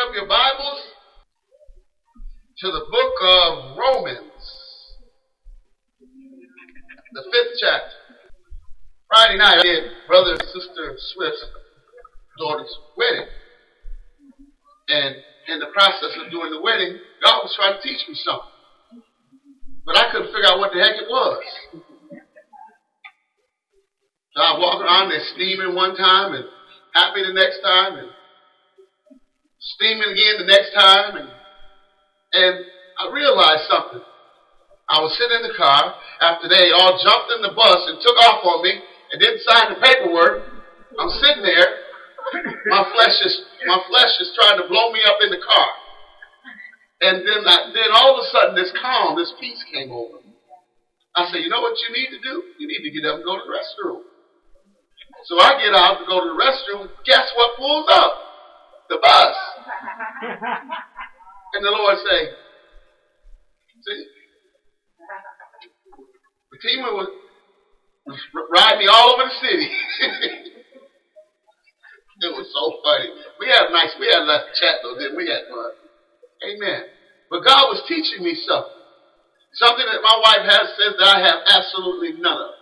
up your Bibles to the book of Romans, the 5th chapter. Friday night I did Brother and Sister Swift's daughter's wedding. And in the process of doing the wedding, God was trying to teach me something. But I couldn't figure out what the heck it was. So I walked around there steaming one time and happy the next time and steaming again the next time. And I realized something. I was sitting in the car after they all jumped in the bus and took off on me and didn't sign the paperwork. I'm sitting there. My flesh is trying to blow me up in the car. And then all of a sudden this calm, this peace came over me. I said, you know what you need to do? You need to get up and go to the restroom. So I get out to go to the restroom. Guess what pulls up? The bus. And the Lord say, see, Fatima was riding me all over the city. It was so funny. We had a nice chat though, didn't we? We had fun. Amen. But God was teaching me something. Something that my wife has said that I have absolutely none of.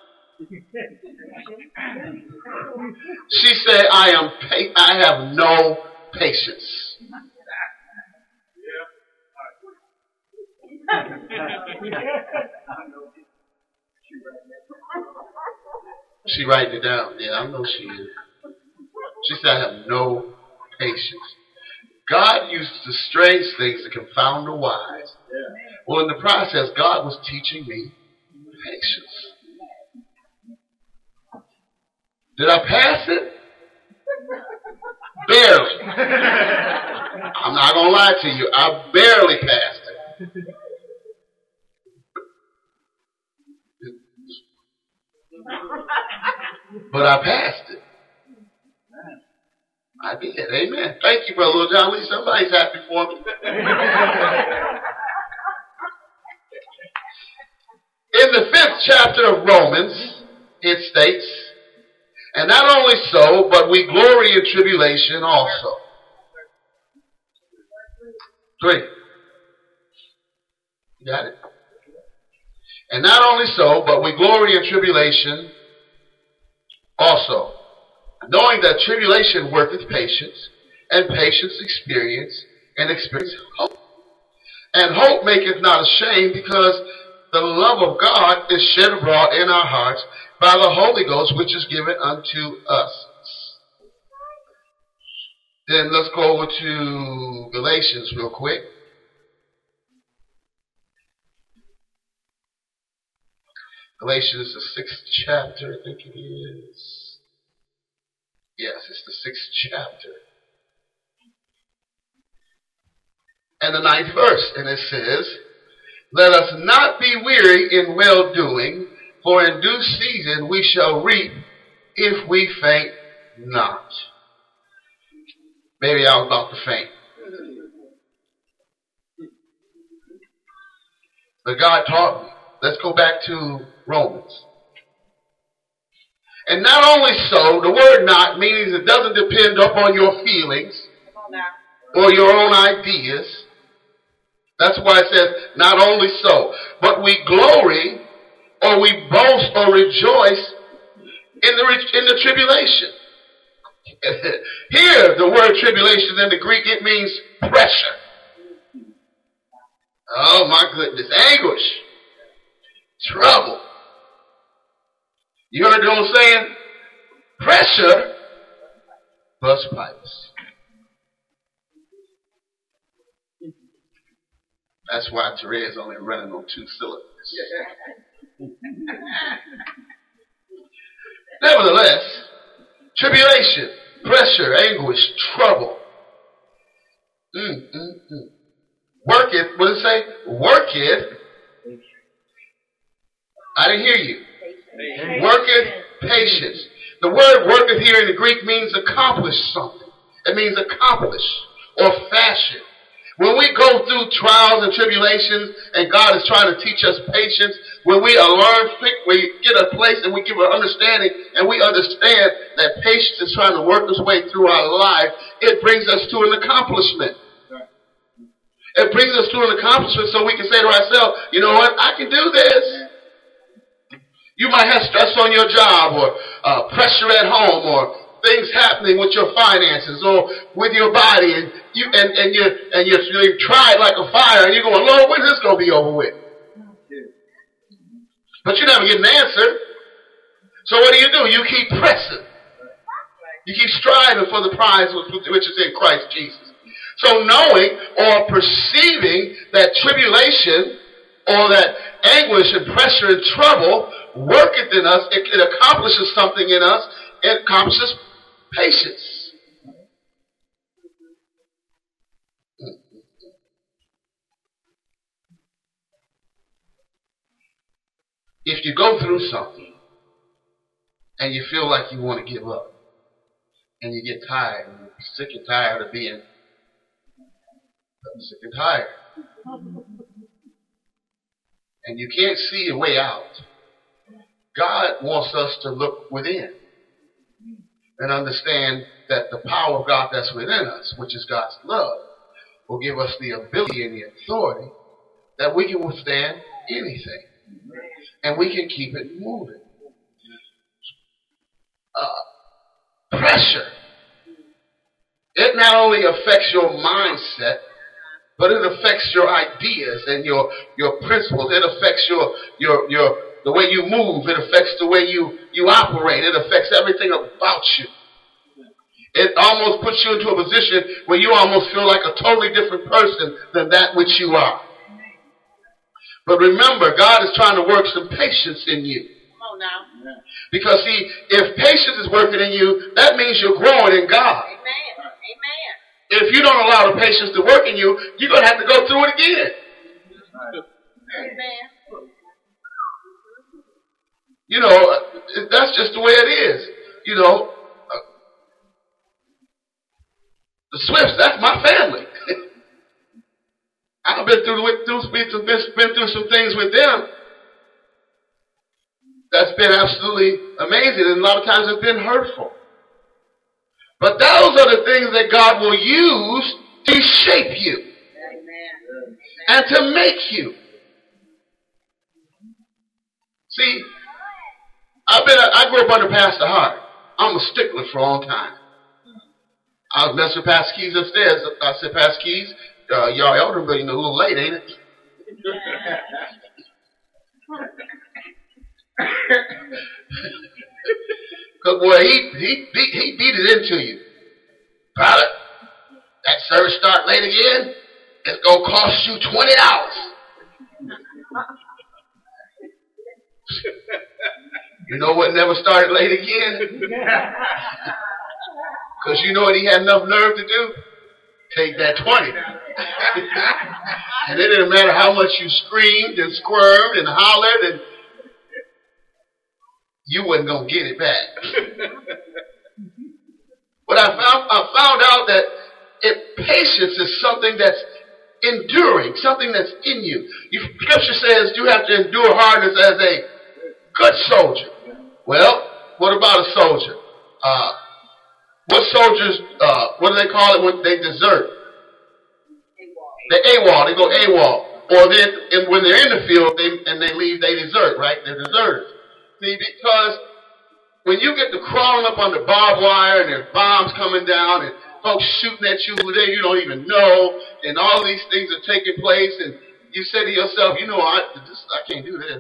She said, I have no patience. She writing it down. Yeah, I know she is. She said, I have no patience. God uses the strange things to confound the wise. Well, in the process, God was teaching me patience. Did I pass it? Barely. I'm not going to lie to you. I barely passed it. But I passed it. I did. Amen. Thank you, Brother Little John Lee. Somebody's happy for me. In the 5th chapter of Romans, it states, and not only so, but we glory in tribulation also. 3. You got it? And not only so, but we glory in tribulation also, knowing that tribulation worketh patience, and patience experience, and experience hope. And hope maketh not ashamed, because the love of God is shed abroad in our hearts by the Holy Ghost, which is given unto us. Then let's go over to Galatians real quick. Galatians, the 6th chapter, I think it is. Yes, it's the 6th chapter. And the 9th verse, and it says, let us not be weary in well-doing, for in due season we shall reap if we faint not. Maybe I was about to faint. But God taught me. Let's go back to Romans. And not only so, the word not means it doesn't depend upon your feelings or your own ideas. That's why it says, not only so, but we glory or we boast or rejoice in the tribulation. Here, the word tribulation in the Greek, it means pressure. Oh my goodness, anguish, trouble. You heard the old saying? Pressure busts pipes. That's why Therese only running on 2 cylinders. Nevertheless, tribulation, pressure, anguish, trouble. Worketh, what does it say? Worketh. I didn't hear you. Worketh patience. The word worketh here in the Greek means accomplish something. It means accomplish or fashion. When we go through trials and tribulations and God is trying to teach us patience, when we get a place and we give an understanding and we understand that patience is trying to work its way through our life, it brings us to an accomplishment. It brings us to an accomplishment so we can say to ourselves, you know what, I can do this. You might have stress on your job or pressure at home or things happening with your finances or with your body, and you've tried like a fire, and you're going, Lord, when is this going to be over with? But you never get an answer. So what do? You keep pressing. You keep striving for the prize which is in Christ Jesus. So knowing or perceiving that tribulation or that anguish and pressure and trouble worketh in us, it accomplishes something in us. It accomplishes patience. If you go through something and you feel like you want to give up and you get tired and you're sick and tired of being sick and tired and you can't see a way out, God wants us to look within and understand that the power of God that's within us, which is God's love, will give us the ability and the authority that we can withstand anything. And we can keep it moving. Pressure. It not only affects your mindset, but it affects your ideas and your principles. It affects the way you move. It affects the way you operate. It affects everything about you. It almost puts you into a position where you almost feel like a totally different person than that which you are. But remember, God is trying to work some patience in you. Come on now. Because see, if patience is working in you, that means you're growing in God. Amen. Amen. If you don't allow the patience to work in you, you're going to have to go through it again. Amen. You know, that's just the way it is. You know, the Swifts, that's my family. I've been through some things with them that's been absolutely amazing, and a lot of times it's been hurtful. But those are the things that God will use to shape you. Amen. And to make you. See, I grew up under Pastor Hart. I'm a stickler for a long time. I was messing with Pastor Keys upstairs. I said, Pastor Keys, y'all elder, but you know, a little late, ain't it? Because boy, he beat it into you. Brother, that service start late again, it's going to cost you $20. You know what never started late again? Because you know what he had enough nerve to do? Take that 20. And it didn't matter how much you screamed and squirmed and hollered, and you wasn't going to get it back. But I found out that patience is something that's enduring, something that's in you. Scripture says you have to endure hardness as a good soldier. Well, what about a soldier? What soldiers, what do they call it when they desert? They AWOL. They go AWOL. Or then when they're in the field and they leave, they desert, right? They're deserters. See, because when you get to crawling up under barbed wire and there's bombs coming down and folks shooting at you there you don't even know, and all these things are taking place, and you say to yourself, you know, I can't do this.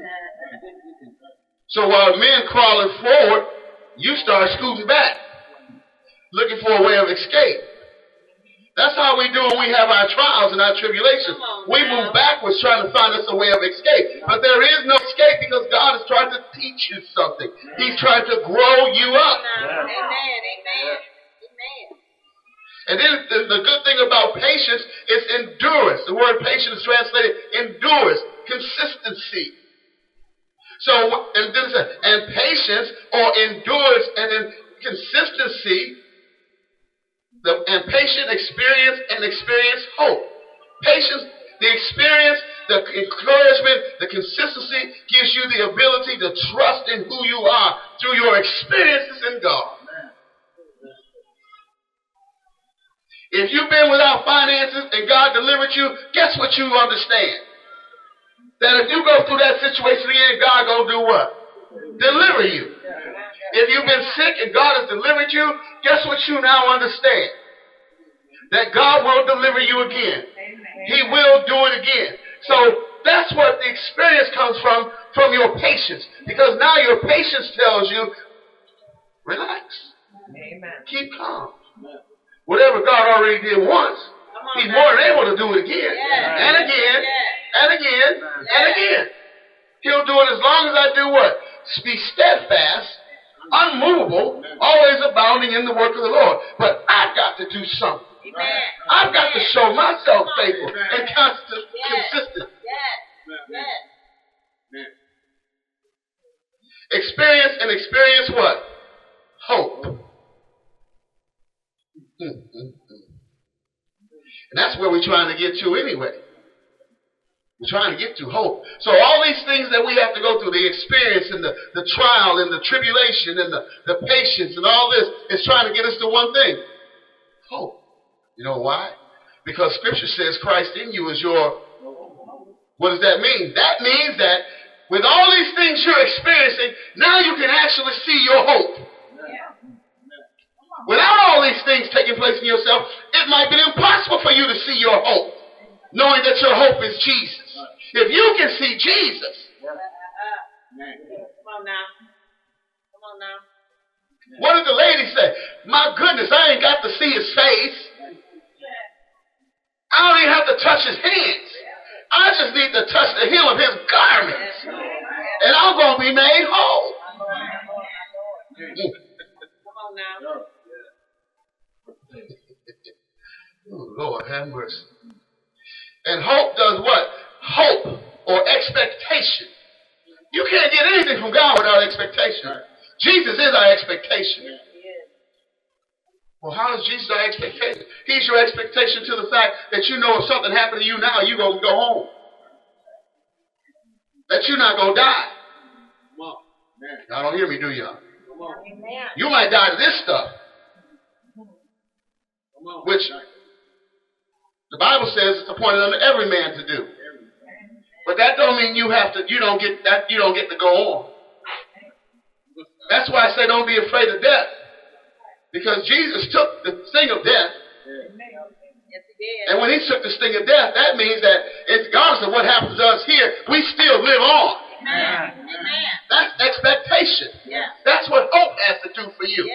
So while men crawling forward, you start scooting back, looking for a way of escape. That's how we do when we have our trials and our tribulations. We move backwards trying to find us a way of escape. But there is no escape because God is trying to teach you something. He's trying to grow you up. Amen. Amen. Amen. And then the good thing about patience is endurance. The word patience is translated endurance, consistency. So, and patience or endurance and then consistency. And patient experience and experience hope. Patience, the experience, the encouragement, the consistency gives you the ability to trust in who you are through your experiences in God. If you've been without finances and God delivered you, guess what you understand? That if you go through that situation again, God gonna do what? Deliver you. If you've been sick and God has delivered you, guess what you now understand? That God will deliver you again. He will do it again. So that's what the experience comes from your patience. Because now your patience tells you, relax. Amen. Keep calm. Whatever God already did once, He's more than able to do it again. And again, and again, and again. He'll do it as long as I do what? Be steadfast, unmovable, always abounding in the work of the Lord. But I've got to do something. I've got to show myself faithful and consistent. Experience what? Hope. And that's where we're trying to get to anyway. We're trying to get to hope. So all these things that we have to go through, the experience and the trial and the tribulation and the patience and all this is trying to get us to one thing. Hope. You know why? Because Scripture says Christ in you is your... What does that mean? That means that with all these things you're experiencing, now you can actually see your hope. Without all these things taking place in yourself, it might be impossible for you to see your hope, knowing that your hope is Jesus. If you can see Jesus. Come on now. Come on now. What did the lady say? My goodness, I ain't got to see his face. I don't even have to touch his hands. I just need to touch the hem of his garments. And I'm going to be made whole. Come on now. Oh, Lord, have mercy. And hope does what? Hope or expectation. You can't get anything from God without expectation. Jesus is our expectation. Well, how is Jesus our expectation? He's your expectation to the fact that you know if something happened to you now, you're going to go home. That you're not going to die. Y'all don't hear me, do y'all? You might die to this stuff. Which the Bible says it's appointed unto every man to do. But that don't mean you don't get to go on. That's why I say don't be afraid of death. Because Jesus took the sting of death. And when he took the sting of death, that means that regardless of what happens to us here, we still live on. That's expectation. That's what hope has to do for you.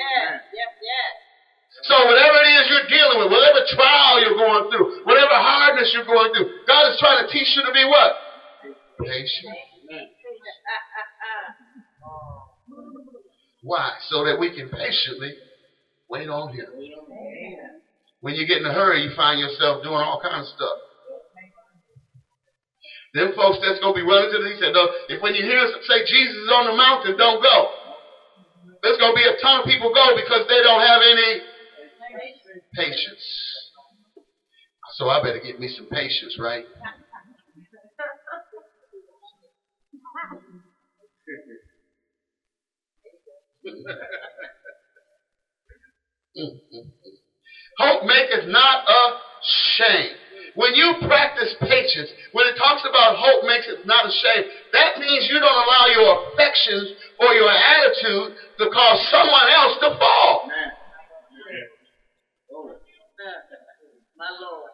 So whatever it is you're dealing with, whatever trial you're going through, whatever hardness you're going through, God is trying to teach you to be what? Patient. Why? So that we can patiently wait on him. When you get in a hurry, you find yourself doing all kinds of stuff. Them folks that's going to be running to the, he said, no, if when you hear us say Jesus is on the mountain, don't go. There's going to be a ton of people go because they don't have any patience. So I better get me some patience, right? Hope maketh not ashamed. When you practice patience, when it talks about hope makes it not ashamed, that means you don't allow your affections or your attitude to cause someone else to fall. My Lord.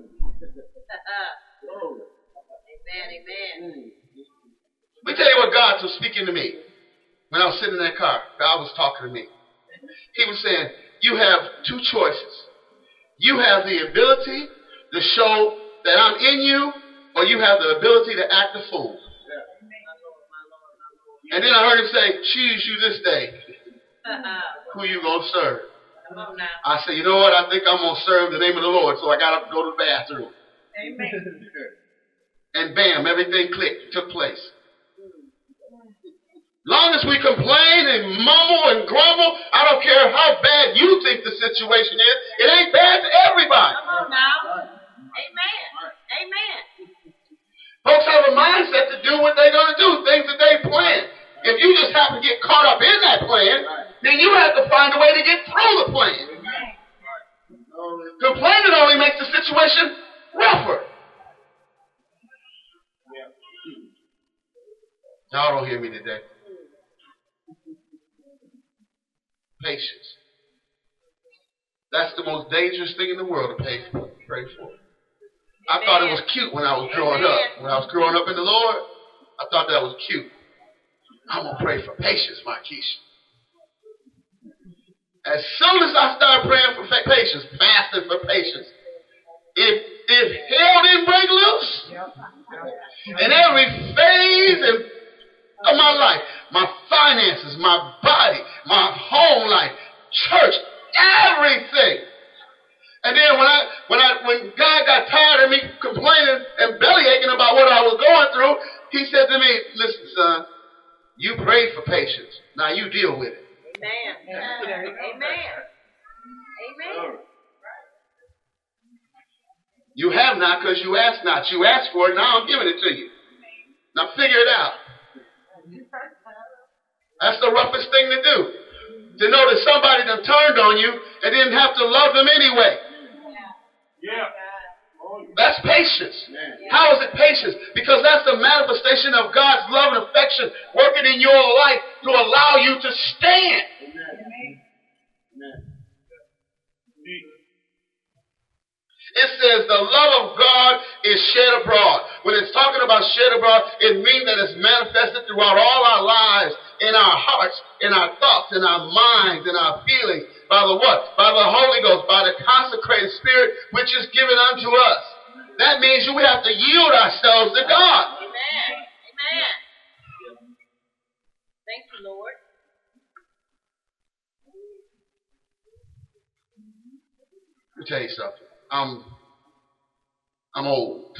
Amen. Let me tell you what God was speaking to me when I was sitting in that car. God was talking to me. He was saying, you have two choices. You have the ability to show that I'm in you, or you have the ability to act a fool. And then I heard him say, choose you this day. Who you going to serve? I said, you know what? I think I'm going to serve the name of the Lord, so I got to go to the bathroom. Amen. And bam, everything clicked, took place. Long as we complain and mumble and grumble, I don't care how bad you think the situation is, it ain't bad to everybody. Come on now. Amen. Amen. Folks have a mindset to do what they're going to do, things that they plan. If you just happen to get caught up in that plan, then you have to find a way to get through the plan. Complain it only makes the situation rougher. Y'all don't hear me today. Patience. That's the most dangerous thing in the world to pray for. I thought it was cute when I was growing up. When I was growing up in the Lord, I thought that was cute. I'm going to pray for patience, Marquisha. As soon as I started praying for patience, fasting for patience, if hell didn't break loose, in every phase of my life, my finances, my body, my home life, church, everything. And then when God got tired of me complaining and bellyaching about what I was going through, he said to me, listen, son, you prayed for patience. Now you deal with it. Amen. Amen. You have not because you asked not. You asked for it, now I'm giving it to you. Now figure it out. That's the roughest thing to do. To know that somebody done turned on you and didn't have to love them anyway. Yeah. That's patience. How is it patience? Because that's the manifestation of God's love and affection working in your life to allow you to stand. It says the love of God is shed abroad. When it's talking about shed abroad, it means that it's manifested throughout all our lives, in our hearts, in our thoughts, in our minds, in our feelings. By the what? By the Holy Ghost, by the consecrated Spirit, which is given unto us. That means we have to yield ourselves to God. Amen. Amen. Thank you, Lord. Let me tell you something. I'm old.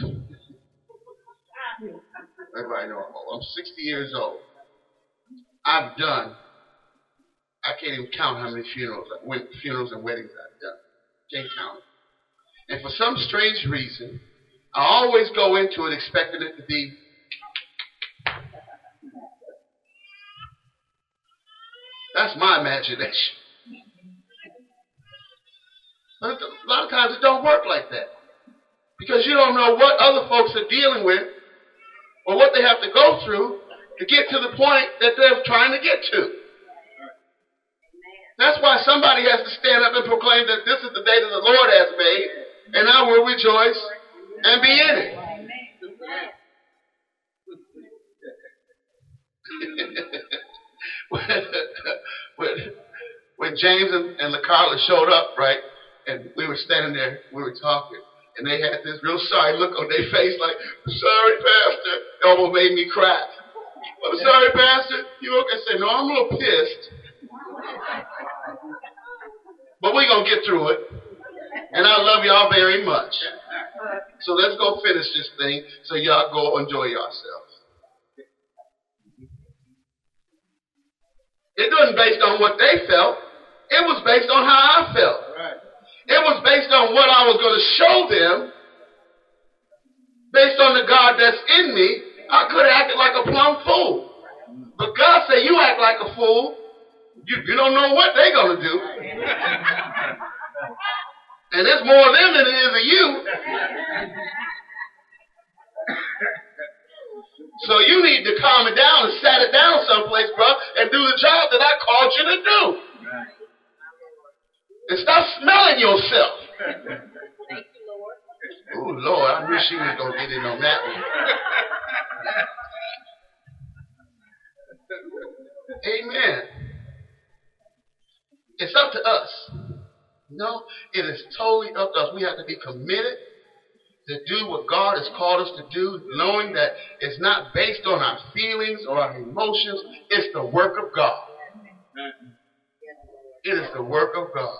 Everybody know I'm old. I'm 60 years old. I've done, I can't even count how many funerals and weddings I've done. Can't count it. And for some strange reason, I always go into it expecting it to be that's my imagination. But a lot of times it don't work like that. Because you don't know what other folks are dealing with or what they have to go through to get to the point that they're trying to get to. That's why somebody has to stand up and proclaim that this is the day that the Lord has made, and I will rejoice and be in it. when James and LaCarla showed up, right, and we were standing there, we were talking, and they had this real sorry look on their face, like, sorry, Pastor. It almost made me cry. I'm sorry, Pastor. You okay? I said, no, I'm a little pissed. But we're going to get through it. And I love y'all very much. So let's go finish this thing so y'all go enjoy yourselves. It wasn't based on what they felt. It was based on how I felt. It was based on what I was going to show them. Based on the God that's in me, I could have acted like a plumb fool. But God said, you act like a fool. You don't know what they're going to do. And there's more of them than it is of you. So you need to calm it down and set it down someplace, bro, and do the job that I called you to do. And stop smelling yourself. Thank you, Lord. Oh, Lord, I knew she was going to get in on that one. Amen. It's up to us. No, it is totally up to us. We have to be committed to do what God has called us to do, knowing that it's not based on our feelings or our emotions. It's the work of God. It is the work of God.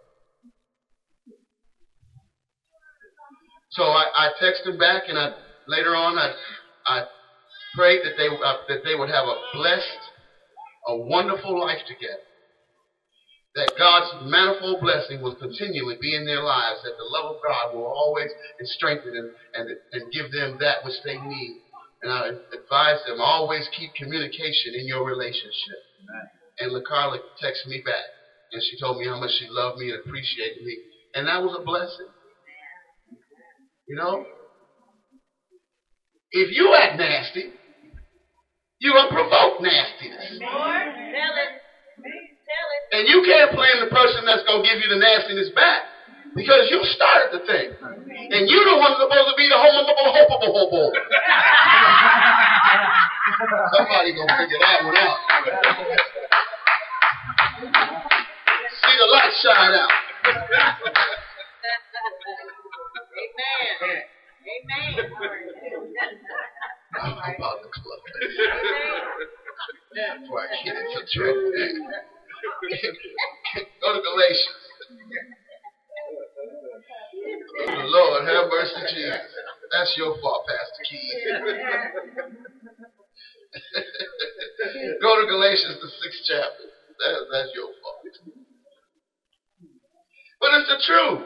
So I texted back, and later on I prayed that they would have a blessed, a wonderful life together. That God's manifold blessing will continually be in their lives. That the love of God will always strengthen and give them that which they need. And I advise them, always keep communication in your relationship. And LaCarla texted me back, and she told me how much she loved me and appreciated me. And that was a blessing. You know? If you act nasty, you're going to provoke nastiness. Lord, tell it. Tell it. And you can't blame the person that's going to give you the nastiness back because you started the thing. And you're the one supposed to be the homo. Somebody going to figure that one out. See the light shine out. Amen. Amen. I'm about to close. Before I get into trouble. Go to Galatians. Oh, Lord, have mercy, Jesus. That's your fault, Pastor Keys. Go to Galatians, the 6th chapter. That's your fault. But it's the truth.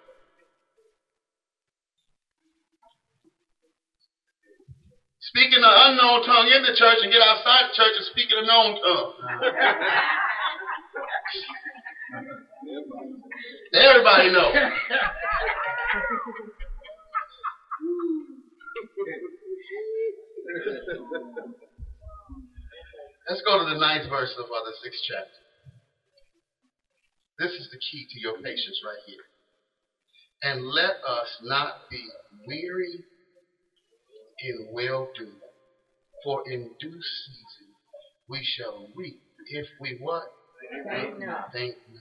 Speaking an unknown tongue in the church and get outside the church and speak in a known tongue. Everybody knows. Let's go to the 9th verse of the 6th chapter. This is the key to your patience right here. And let us not be weary in well-doing, for in due season we shall reap if we what? Faint not.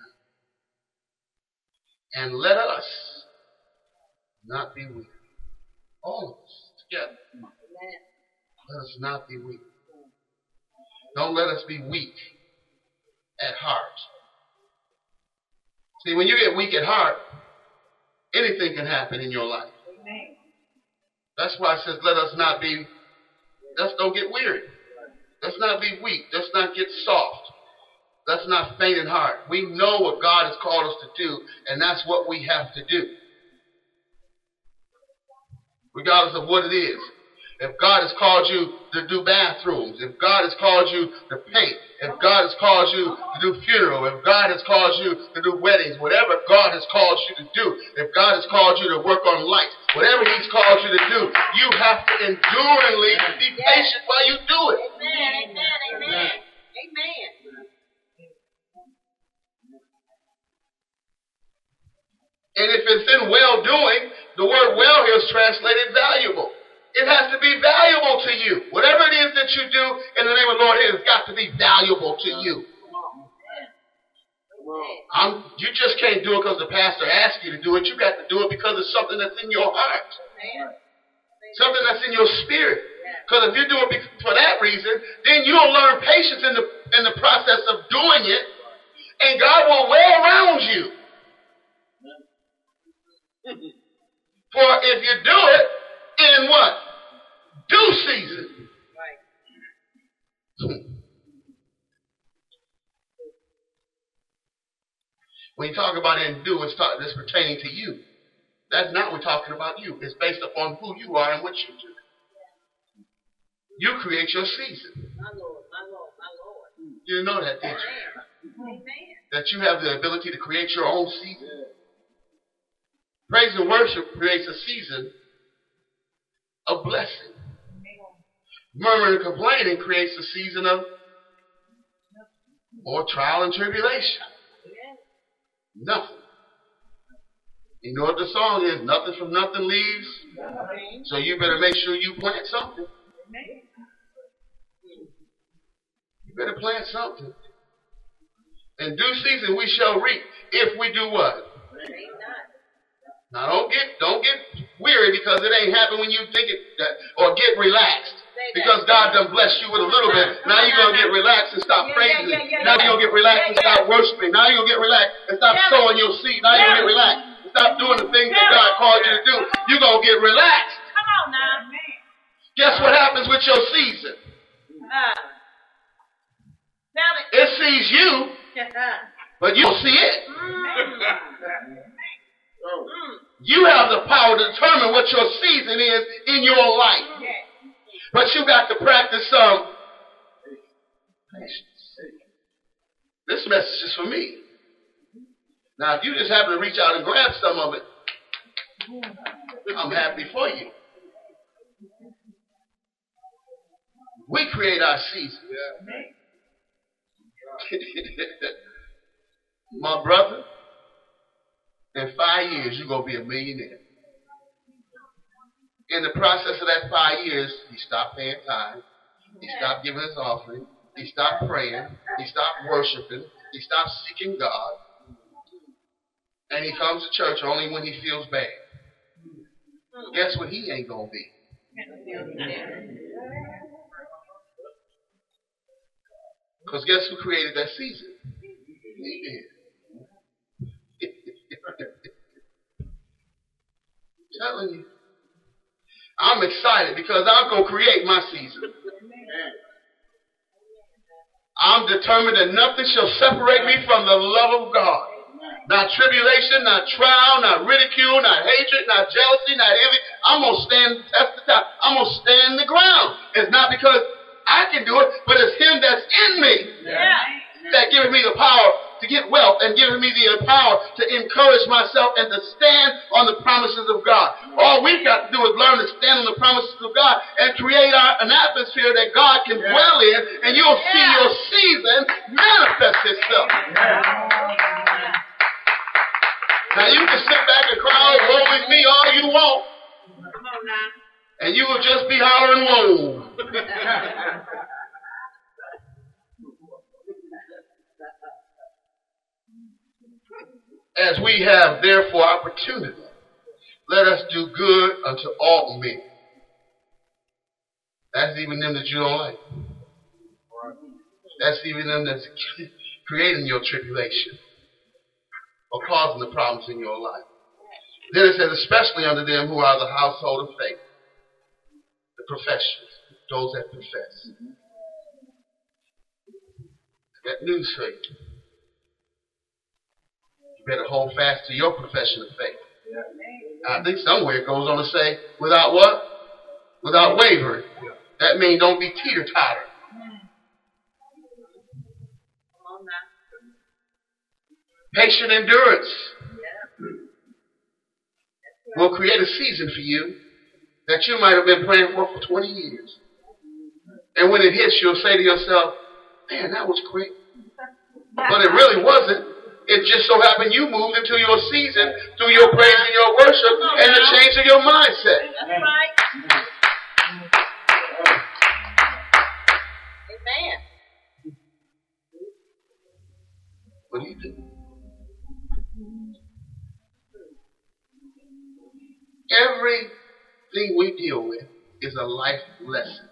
And let us not be weary. All of us together. Let us not be weak. Don't let us be weak at heart. See, when you get weak at heart, anything can happen in your life. That's why it says, let's don't get weary. Let's not be weak. Let's not get soft. Let's not faint in heart. We know what God has called us to do, and that's what we have to do. Regardless of what it is. If God has called you to do bathrooms, if God has called you to paint, if God has called you to do funeral, if God has called you to do weddings, whatever God has called you to do, if God has called you to work on lights, whatever He's called you to do, you have to enduringly be patient while you do it. Amen, amen, amen. Amen. And if it's in well-doing, the word well here is translated valuable. It has to be valuable to you. Whatever it is that you do in the name of the Lord, it has got to be valuable to you. You just can't do it because the pastor asked you to do it. You got to do it because it's something that's in your heart. Something that's in your spirit. Because if you do it for that reason, then you'll learn patience in the process of doing it. And God will wear around you. For if you do it in what? Due season. Right. When you talk about in due, it's pertaining to you. That's not what we're talking about you. It's based upon who you are and what you do. You create your season. My Lord, my Lord, my Lord. You didn't know that, did you? Amen. That you have the ability to create your own season. Praise and worship creates a season of blessing. Murmuring and complaining creates a season of more trial and tribulation. Nothing. You know what the song is? Nothing from nothing leaves. So you better make sure you plant something. You better plant something. In due season we shall reap if we do what? Now don't get weary because it ain't happened when you think it, or get relaxed. Because God done blessed you with a little bit. Now you're going to get relaxed and stop praising. Now you're going to get relaxed and stop worshiping. Now you're going to get relaxed and stop sowing your seed. Now you're going to get relaxed and stop doing the things that God called you to do. You're going to get relaxed. Come on now. Guess what happens with your season? It sees you, but you don't see it. You have the power to determine what your season is in your life. But you got to practice some patience. This message is for me. Now, if you just happen to reach out and grab some of it, I'm happy for you. We create our season. My brother, in 5 years, you're going to be a millionaire. In the process of that 5 years, he stopped paying tithes. He stopped giving his offering. He stopped praying. He stopped worshiping. He stopped seeking God. And he comes to church only when he feels bad. Guess what he ain't going to be? Because guess who created that season? He did. Telling you. I'm excited because I'm going to create my season. I'm determined that nothing shall separate me from the love of God. Not tribulation, not trial, not ridicule, not hatred, not jealousy, not envy. I'm going to stand the test of time. I'm going to stand the ground. It's not because I can do it, but it's Him that's in me that gives me the power to get wealth and giving me the power to encourage myself and to stand on the promises of God. All we've got to do is learn to stand on the promises of God and create an atmosphere that God can dwell in, and you'll see your season manifest itself. Now you can sit back and cry, woe is me, all you want. And you will just be hollering, whoa. As we have therefore opportunity, let us do good unto all men. That's even them that you don't like. That's even them that's creating your tribulation or causing the problems in your life. Then it says, especially unto them who are the household of faith, the professions, those that profess. That news for you. You better hold fast to your profession of faith. I think somewhere it goes on to say, without what? Without wavering. That means don't be teeter-totter. Patient endurance will create a season for you that you might have been praying for 20 years. And when it hits, you'll say to yourself, man, that was quick. But it really wasn't. It just so happened you moved into your season through your praise and your worship and the change of your mindset. That's right. Amen. What do you think? Everything we deal with is a life lesson.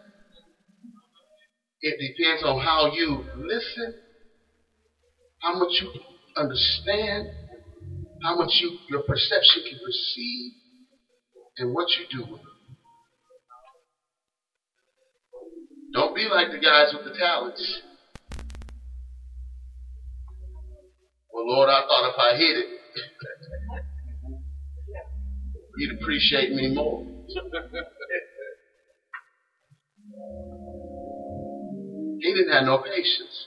It depends on how you listen, how much you understand, how much your perception can perceive, and what you do with it. Don't be like the guys with the talents. Well, Lord, I thought if I hit it, You'd appreciate me more. He didn't have no patience.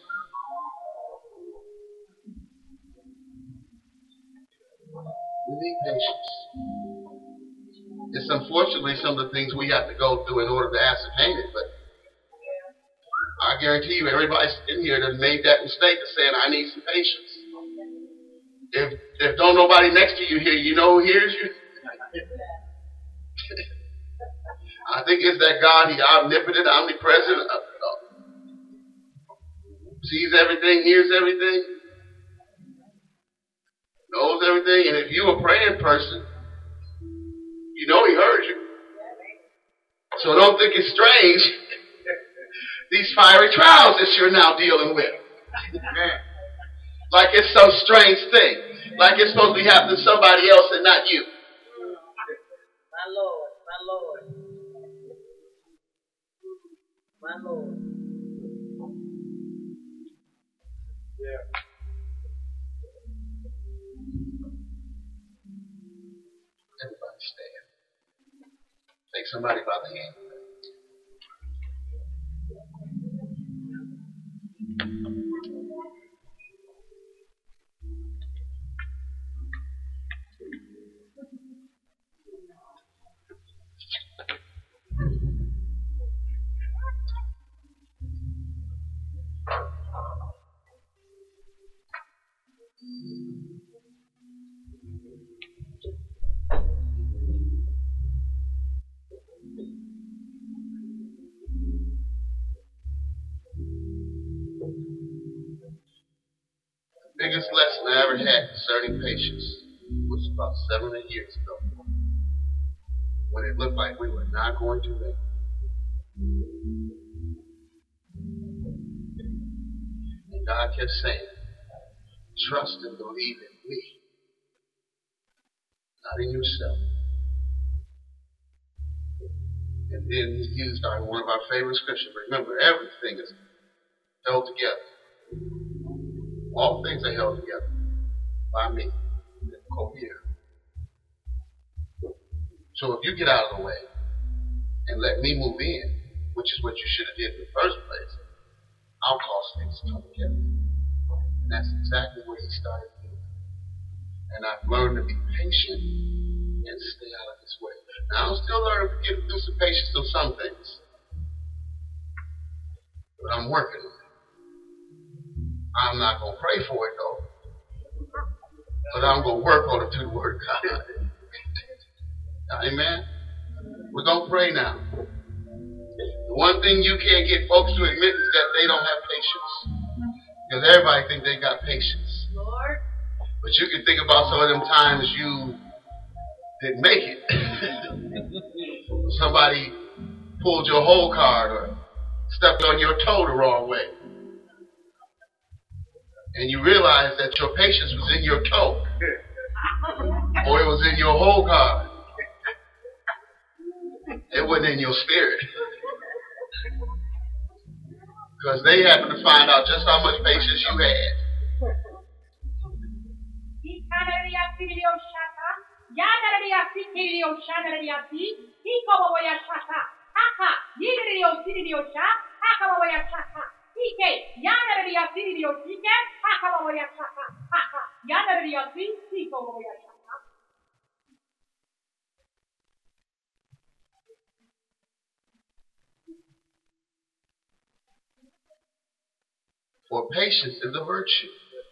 We need patience. It's unfortunately some of the things we have to go through in order to ascertain it, but I guarantee you everybody in here that made that mistake of saying, I need some patience. If don't nobody next to you hear, you know who hears you? I think it's that God, He's omnipotent, omnipresent, sees everything, hears everything, knows everything, and if you're a praying person, you know He heard you. So don't think it's strange, these fiery trials that you're now dealing with. Like it's some strange thing. Like it's supposed to be happening to somebody else and not you. My Lord, my Lord. My Lord. Everybody stand. Take somebody by the hand. ever had concerning patience was about 7 or 8 years ago, when it looked like we were not going to make it. And God kept saying, trust and believe in me, not in yourself. And then he used one of our favorite scriptures. Remember, everything is held together. All things are held together by me. So if you get out of the way and let me move in, which is what you should have did in the first place, I'll cause things to come together. And that's exactly what he started doing. And I've learned to be patient and stay out of his way. Now, I'm still learning to get through some patience on some things. But I'm working on it. I'm not going to pray for it, though. But I'm going to work on it through the Word of God. Amen? We're going to pray now. The one thing you can't get folks to admit is that they don't have patience. Because everybody thinks they got patience. Lord. But you can think about some of them times you didn't make it. Somebody pulled your whole card or stepped on your toe the wrong way. And you realize that your patience was in your toe. Or it was in your whole card. It wasn't in your spirit. Because they happened to find out just how much patience you had. For patience is a virtue.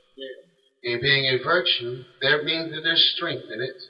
And being a virtue, that means that there's strength in it.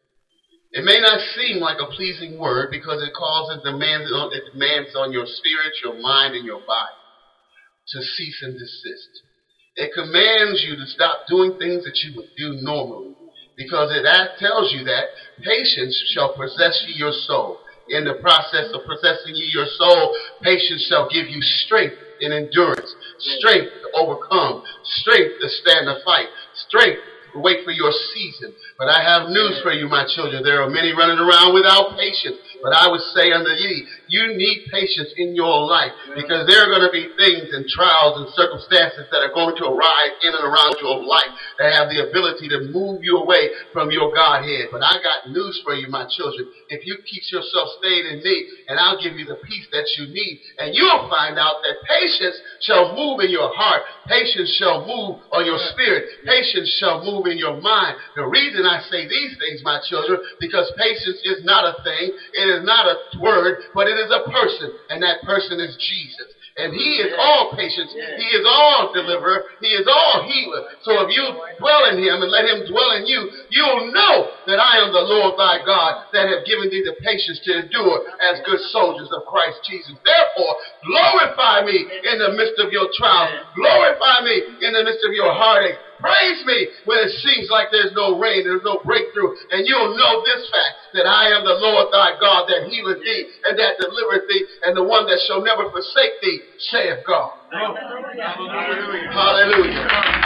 It may not seem like a pleasing word because it demands on your spirit, your mind, and your body to cease and desist. It commands you to stop doing things that you would do normally because it tells you that patience shall possess you your soul. In the process of possessing you your soul, patience shall give you strength and endurance, strength to overcome, strength to stand the fight, strength to wait for your season. But I have news for you, my children. There are many running around without patience. But I would say unto ye, you need patience in your life because there are going to be things and trials and circumstances that are going to arise in and around your life that have the ability to move you away from your Godhead. But I got news for you, my children. If you keep yourself stayed in me, and I'll give you the peace that you need, and you'll find out that patience shall move in your heart. Patience shall move on your spirit. Patience shall move in your mind. The reason I say these things, my children, because patience is not a thing. It is not a word, but it is a person, and that person is Jesus. And he is all patience. He is all deliverer. He is all healer. So if you dwell in him and let him dwell in you, you'll know that I am the Lord thy God that have given thee the patience to endure as good soldiers of Christ Jesus. Therefore, glorify me in the midst of your trials. Glorify me in the midst of your heartache. Praise me when it seems like there's no rain, there's no breakthrough. And you'll know this fact, that I am the Lord thy God that healeth thee and that delivereth thee, and the one that shall never forsake thee, saith God. Hallelujah. Hallelujah.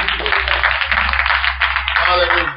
Hallelujah.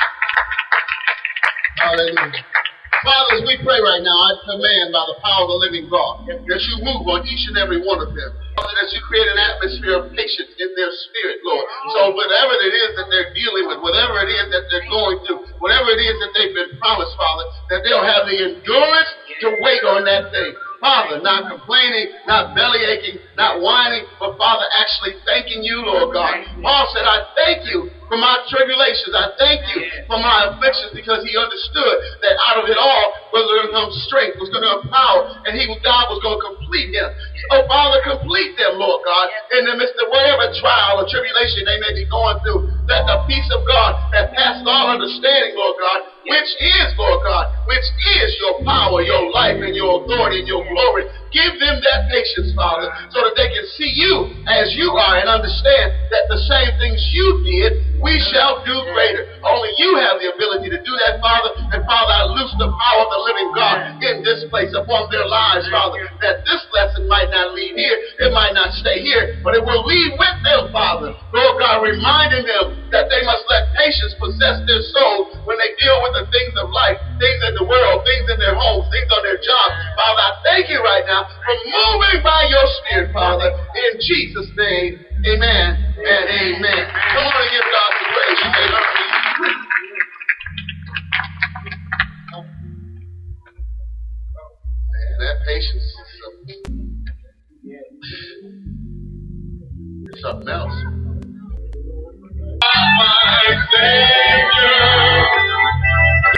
Hallelujah. Father, as we pray right now, I command by the power of the living God that you move on each and every one of them. Father, that you create an atmosphere of patience in their spirit, Lord. So whatever it is that they're dealing with, whatever it is that they're going through, whatever it is that they've been promised, Father, that they'll have the endurance to wait on that thing. Father, not complaining, not belly aching, not whining, but Father, actually thanking you, Lord God. Paul said, I thank you for my tribulations. I thank you for my afflictions because he understood that out of it all was going to come strength, was going to come power, and God was going to complete him. So, Father, complete them, Lord God, in the midst of whatever trial or tribulation they may be going through. Let the peace of God that passes all understanding, Lord God, which is, Lord God, which is your power, your life, and your authority, and your glory, Give them that patience, Father, so that they can see you as you are and understand that the same things you did, we shall do greater. Only you have the ability to do that, Father. And Father, I loose the power of the living God in this place upon their lives, Father, that this lesson might not leave here, it might not stay here, but it will leave with them, Father. Lord God, reminding them that they must let patience possess their soul when they deal with the things of life, things in the world, things in their homes, things on their jobs. Father, I thank you right now for moving by your Spirit, Father, in Jesus' name. Amen and amen. Come on and give God the praise. You may learn to use it. Man, that patience is something else.